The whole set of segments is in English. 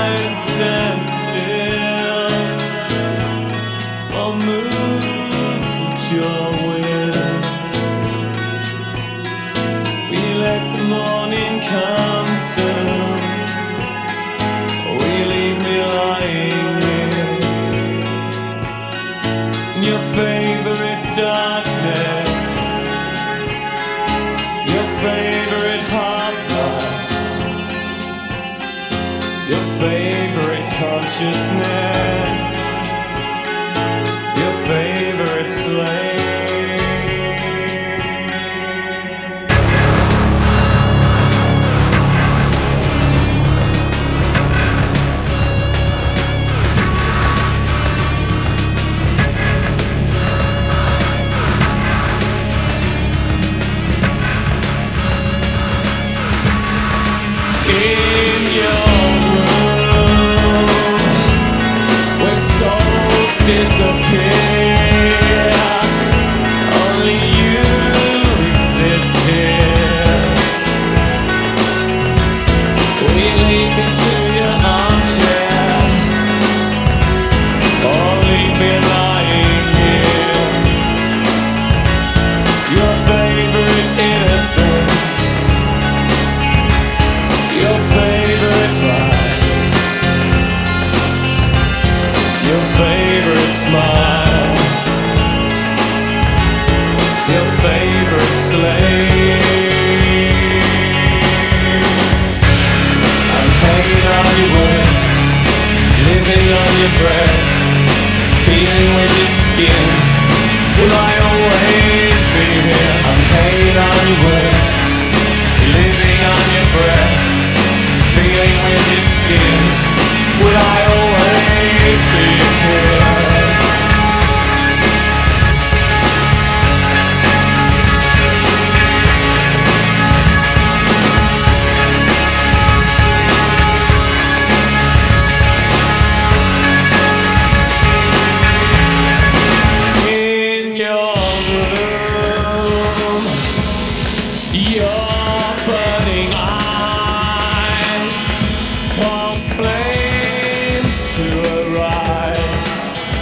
mind stands still. I'll move with your will. We let the morning come soon. We leave me lying here in your favorite darkness, your favorite half-light, your favorite consciousness, your favorite slave. In your room, where souls disappear, only you exist here. We leap into your armchair, or leave me lying here. Your favorite innocence, your favorite prize, your favorite smile, your favorite slave. I'm hanging on your words, living on your breath, feeling with your skin. Will I always be here? I'm hanging on your words, living on your breath, feeling with your skin. Will I always be here? In your room, your burning eyes cause flames to arise.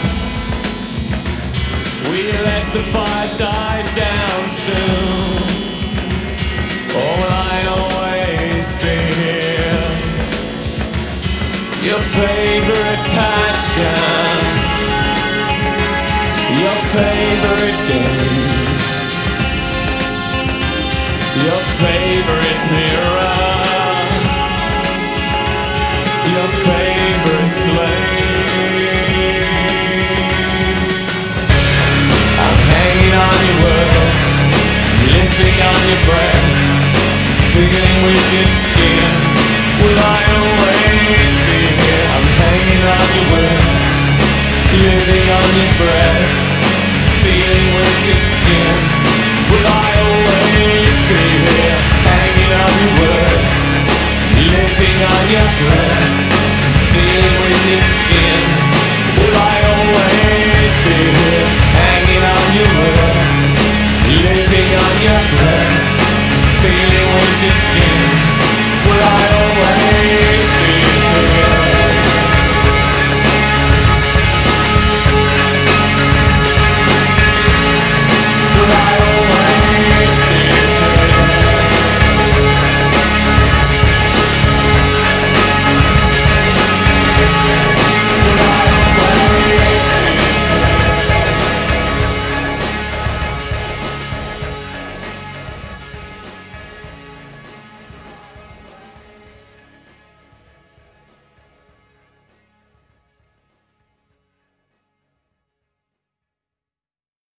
We let the fire die down soon. Or will I always be here? Your favorite passion, your favorite game, your favorite mirror, your favorite slave. I'm hanging on your words, living on your breath, feeling with your skin. Will I